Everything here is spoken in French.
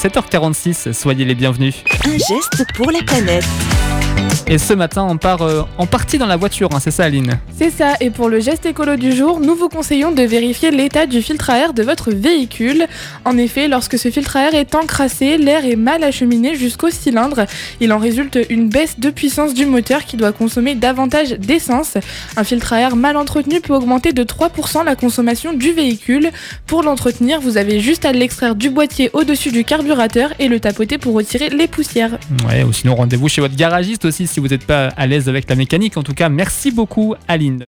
7h46, soyez les bienvenus. Un geste pour la planète. Et ce matin, on part en partie dans la voiture, hein, c'est ça Aline ? C'est ça, et pour le geste écolo du jour, nous vous conseillons de vérifier l'état du filtre à air de votre véhicule. En effet, lorsque ce filtre à air est encrassé, l'air est mal acheminé jusqu'au cylindre. Il en résulte une baisse de puissance du moteur qui doit consommer davantage d'essence. Un filtre à air mal entretenu peut augmenter de 3% la consommation du véhicule. Pour l'entretenir, vous avez juste à l'extraire du boîtier au-dessus du carburateur et le tapoter pour retirer les poussières. Ouais, ou sinon rendez-vous chez votre garagiste aussi si vous n'êtes pas à l'aise avec la mécanique. En tout cas, merci beaucoup Aline.